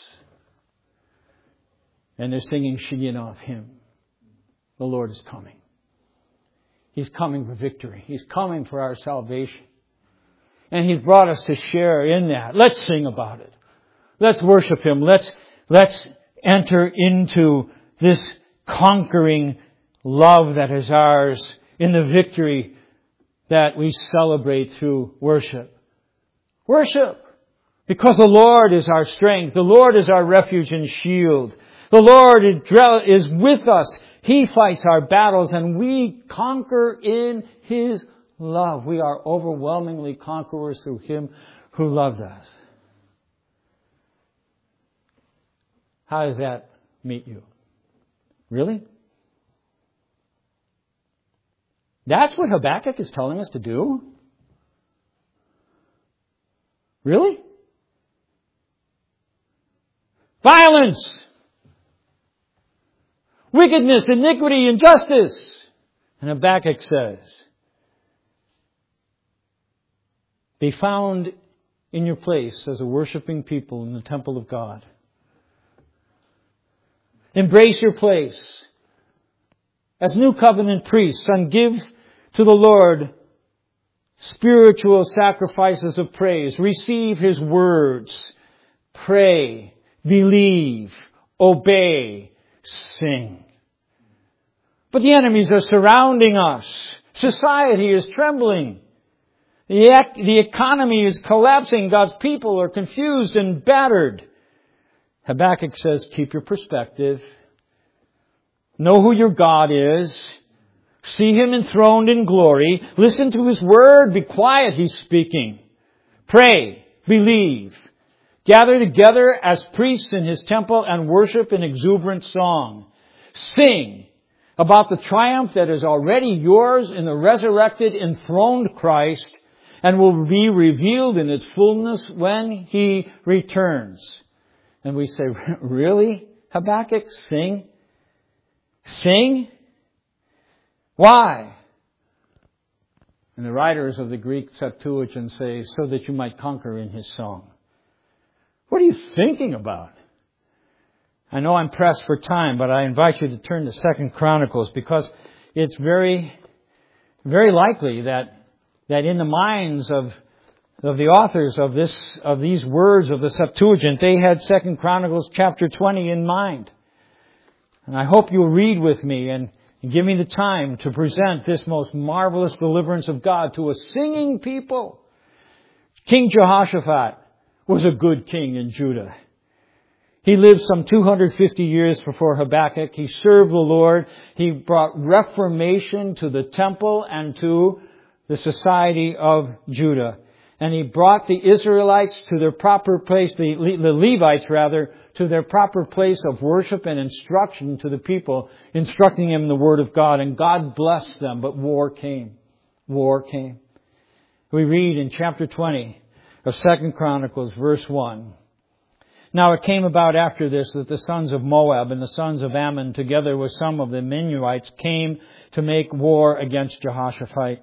And they're singing Shigionoth hymn. The Lord is coming. He's coming for victory. He's coming for our salvation. And He's brought us to share in that. Let's sing about it. Let's worship Him. Let's enter into this conquering love that is ours in the victory that we celebrate through worship. Worship! Because the Lord is our strength. The Lord is our refuge and shield. The Lord is with us. He fights our battles and we conquer in His love. We are overwhelmingly conquerors through Him who loved us. How does that meet you? Really? That's what Habakkuk is telling us to do? Really? Violence! Wickedness, iniquity, injustice. And Habakkuk says, be found in your place as a worshiping people in the temple of God. Embrace your place as new covenant priests and give to the Lord spiritual sacrifices of praise. Receive His words. Pray, believe, obey, sing. But the enemies are surrounding us. Society is trembling. The economy is collapsing. God's people are confused and battered. Habakkuk says, keep your perspective. Know who your God is. See Him enthroned in glory. Listen to His word. Be quiet, He's speaking. Pray, believe. Gather together as priests in His temple and worship in exuberant song. Sing about the triumph that is already yours in the resurrected, enthroned Christ and will be revealed in its fullness when He returns. And we say, really, Habakkuk? Sing? Sing? Why? And the writers of the Greek Septuagint say, so that you might conquer in His song. What are you thinking about? I know I'm pressed for time, but I invite you to turn to 2 Chronicles because it's very, very likely that in the minds of the authors of these words of the Septuagint, they had 2 Chronicles chapter 20 in mind. And I hope you'll read with me and give me the time to present this most marvelous deliverance of God to a singing people. King Jehoshaphat was a good king in Judah. He lived some 250 years before Habakkuk. He served the Lord. He brought reformation to the temple and to the society of Judah. And he brought the Israelites to their proper place, the Levites rather, to their proper place of worship and instruction to the people, instructing them in the Word of God. And God blessed them, but war came. War came. We read in chapter 20 of 2 Chronicles, verse 1. Now it came about after this that the sons of Moab and the sons of Ammon, together with some of the Meunites, came to make war against Jehoshaphat.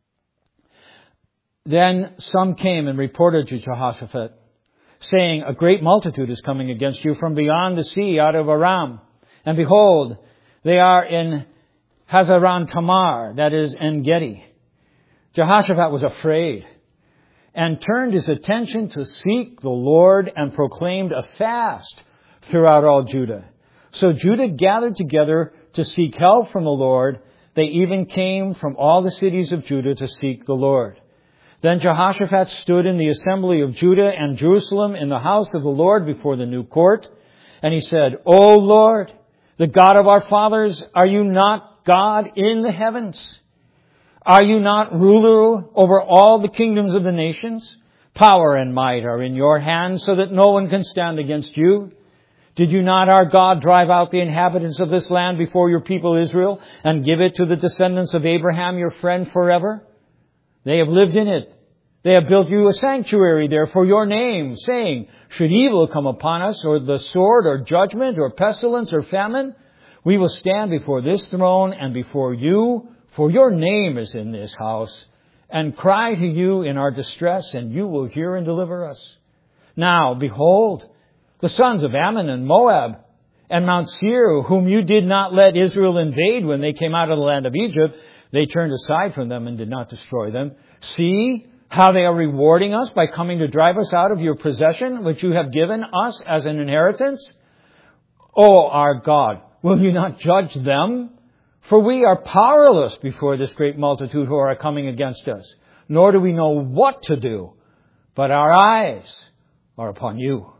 Then some came and reported to Jehoshaphat, saying, a great multitude is coming against you from beyond the sea out of Aram. And behold, they are in Hazaron Tamar, that is, En-Gedi. Jehoshaphat was afraid and turned his attention to seek the Lord and proclaimed a fast throughout all Judah. So Judah gathered together to seek help from the Lord. They even came from all the cities of Judah to seek the Lord. Then Jehoshaphat stood in the assembly of Judah and Jerusalem in the house of the Lord before the new court. And he said, O Lord, the God of our fathers, are you not God in the heavens? Are you not ruler over all the kingdoms of the nations? Power and might are in your hands so that no one can stand against you. Did you not, our God, drive out the inhabitants of this land before your people Israel and give it to the descendants of Abraham, your friend, forever? They have lived in it. They have built you a sanctuary there for your name, saying, should evil come upon us, or the sword, or judgment, or pestilence, or famine, we will stand before this throne and before you, for your name is in this house, and cry to you in our distress, and you will hear and deliver us. Now, behold, the sons of Ammon and Moab and Mount Seir, whom you did not let Israel invade when they came out of the land of Egypt, they turned aside from them and did not destroy them. See how they are rewarding us by coming to drive us out of your possession, which you have given us as an inheritance. O our God, will you not judge them? For we are powerless before this great multitude who are coming against us, nor do we know what to do, but our eyes are upon you.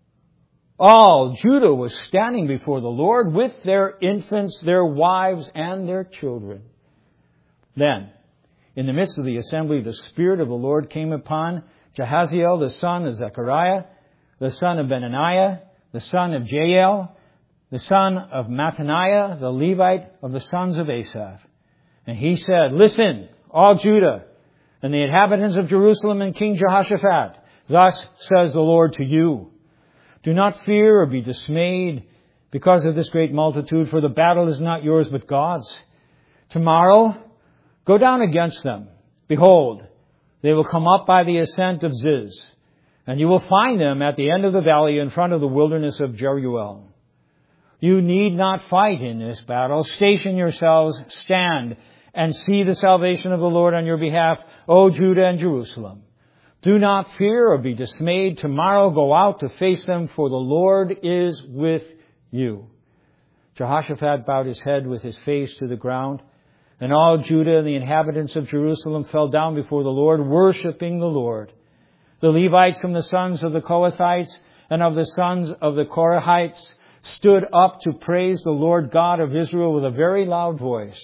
All Judah was standing before the Lord with their infants, their wives, and their children. Then, in the midst of the assembly, the Spirit of the Lord came upon Jahaziel, the son of Zechariah, the son of Benaniah, the son of Jael, the son of Mattaniah, the Levite of the sons of Asaph. And he said, listen, all Judah, and the inhabitants of Jerusalem and King Jehoshaphat, thus says the Lord to you, do not fear or be dismayed because of this great multitude, for the battle is not yours but God's. Tomorrow, go down against them. Behold, they will come up by the ascent of Ziz, and you will find them at the end of the valley in front of the wilderness of Jeruel. You need not fight in this battle. Station yourselves, stand, and see the salvation of the Lord on your behalf, O Judah and Jerusalem. Do not fear or be dismayed. Tomorrow go out to face them, for the Lord is with you. Jehoshaphat bowed his head with his face to the ground, and all Judah and the inhabitants of Jerusalem fell down before the Lord, worshiping the Lord. The Levites from the sons of the Kohathites and of the sons of the Korahites stood up to praise the Lord God of Israel with a very loud voice.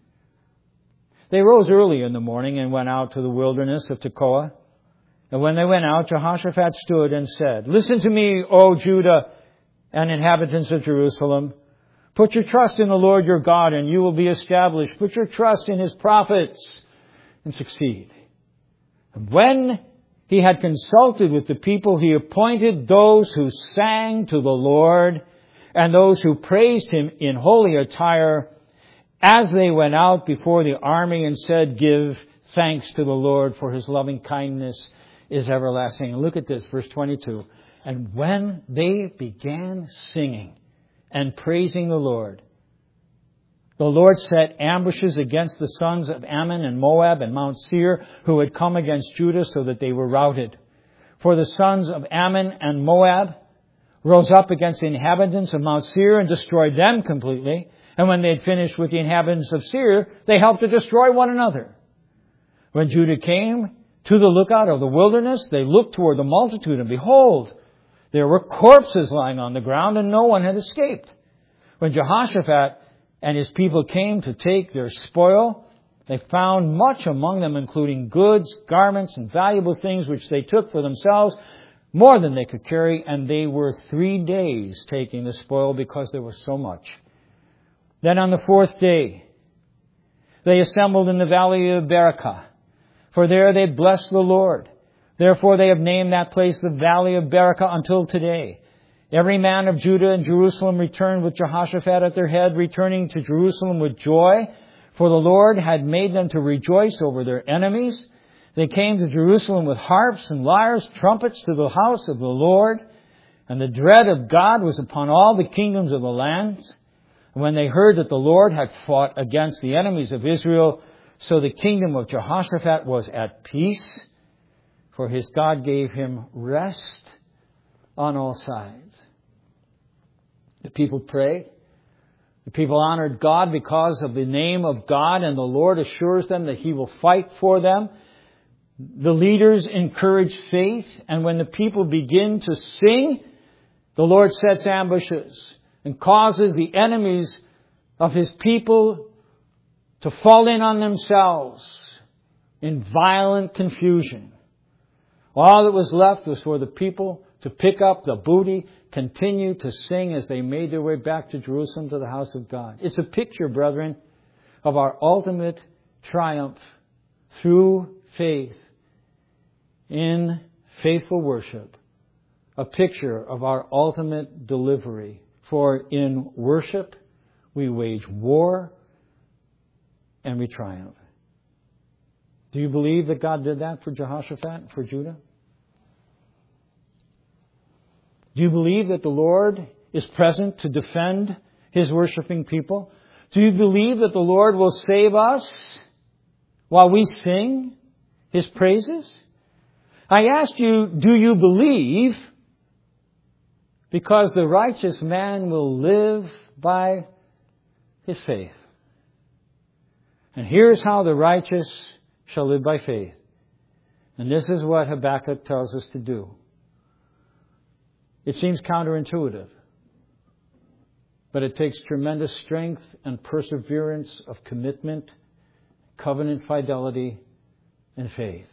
They rose early in the morning and went out to the wilderness of Tekoa. And when they went out, Jehoshaphat stood and said, listen to me, O Judah and inhabitants of Jerusalem. Put your trust in the Lord your God, and you will be established. Put your trust in His prophets and succeed. And when he had consulted with the people, he appointed those who sang to the Lord and those who praised Him in holy attire as they went out before the army and said, give thanks to the Lord, for His loving kindness is everlasting. And look at this, verse 22. And when they began singing and praising the Lord set ambushes against the sons of Ammon and Moab and Mount Seir, who had come against Judah, so that they were routed. For the sons of Ammon and Moab rose up against the inhabitants of Mount Seir and destroyed them completely. And when they had finished with the inhabitants of Seir, they helped to destroy one another. When Judah came to the lookout of the wilderness, they looked toward the multitude, and behold, there were corpses lying on the ground, and no one had escaped. When Jehoshaphat and his people came to take their spoil, they found much among them, including goods, garments, and valuable things which they took for themselves, more than they could carry, and they were 3 days taking the spoil because there was so much. Then on the 4th day, they assembled in the valley of Berakah, for there they blessed the Lord. Therefore they have named that place the valley of Berakah until today. Every man of Judah and Jerusalem returned with Jehoshaphat at their head, returning to Jerusalem with joy, for the Lord had made them to rejoice over their enemies. They came to Jerusalem with harps and lyres, trumpets to the house of the Lord, and the dread of God was upon all the kingdoms of the lands. And when they heard that the Lord had fought against the enemies of Israel, so the kingdom of Jehoshaphat was at peace, for his God gave him rest on all sides. The people prayed. The people honored God because of the name of God, and the Lord assures them that He will fight for them. The leaders encourage faith, and when the people begin to sing, the Lord sets ambushes and causes the enemies of His people to fall in on themselves in violent confusion. All that was left was for the people to pick up the booty, continue to sing as they made their way back to Jerusalem, to the house of God. It's a picture, brethren, of our ultimate triumph through faith in faithful worship. A picture of our ultimate delivery. For in worship we wage war and we triumph. Do you believe that God did that for Jehoshaphat, for Judah? Do you believe that the Lord is present to defend His worshiping people? Do you believe that the Lord will save us while we sing His praises? I asked you, do you believe? Because the righteous man will live by his faith. And here's how the righteous shall live by faith. And this is what Habakkuk tells us to do. It seems counterintuitive, but it takes tremendous strength and perseverance of commitment, covenant fidelity, and faith.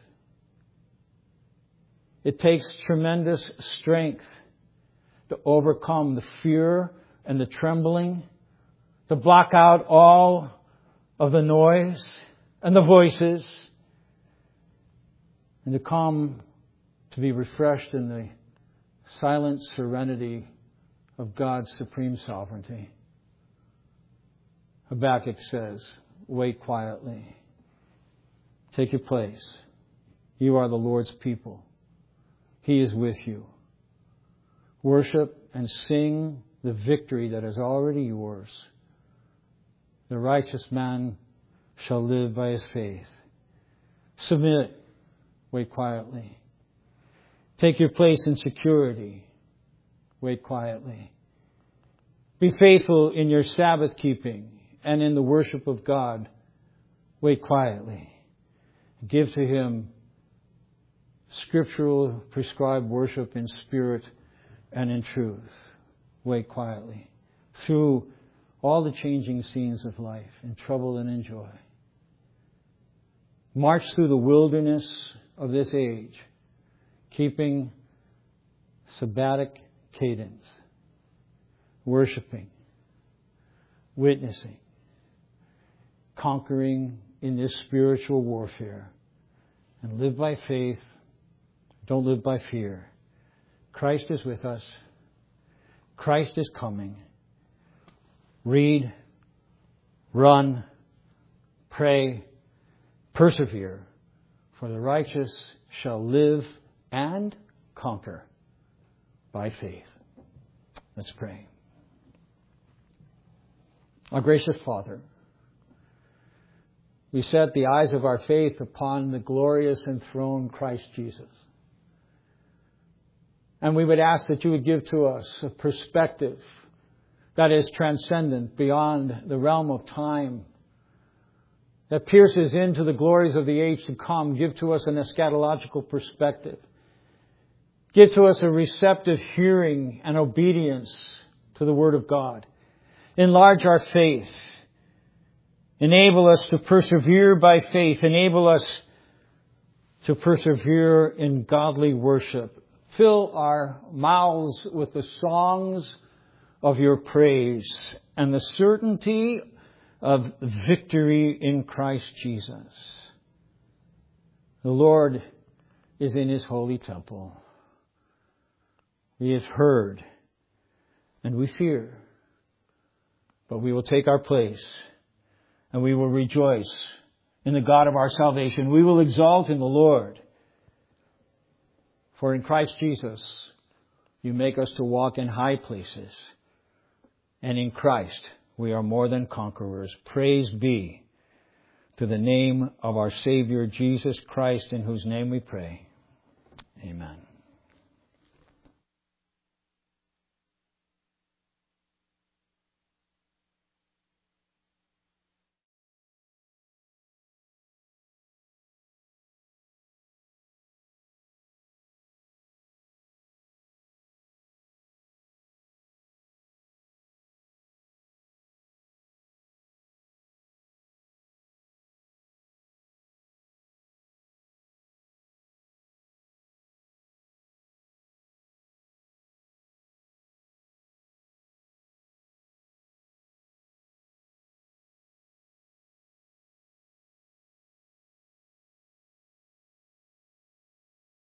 It takes tremendous strength to overcome the fear and the trembling, to block out all of the noise and the voices, and to come to be refreshed in the silent serenity of God's supreme sovereignty. Habakkuk says, wait quietly. Take your place. You are the Lord's people. He is with you. Worship and sing the victory that is already yours. The righteous man shall live by his faith. Submit. Wait quietly. Take your place in security. Wait quietly. Be faithful in your Sabbath keeping and in the worship of God. Wait quietly. Give to Him scriptural prescribed worship in spirit and in truth. Wait quietly. Through all the changing scenes of life, in trouble and in joy. March through the wilderness of this age, keeping sabbatic cadence, worshiping, witnessing, conquering in this spiritual warfare, and live by faith. Don't live by fear. Christ is with us. Christ is coming. Read, run, pray, persevere, for the righteous shall live and conquer by faith. Let's pray. Our gracious Father, we set the eyes of our faith upon the glorious enthroned Christ Jesus. And we would ask that you would give to us a perspective that is transcendent beyond the realm of time, that pierces into the glories of the age to come. Give to us an eschatological perspective. Give to us a receptive hearing and obedience to the Word of God. Enlarge our faith. Enable us to persevere by faith. Enable us to persevere in godly worship. Fill our mouths with the songs of your praise and the certainty of victory in Christ Jesus. The Lord is in His holy temple. We have heard and we fear, but we will take our place and we will rejoice in the God of our salvation. We will exalt in the Lord. For in Christ Jesus, you make us to walk in high places. And in Christ, we are more than conquerors. Praise be to the name of our Savior, Jesus Christ, in whose name we pray. Amen.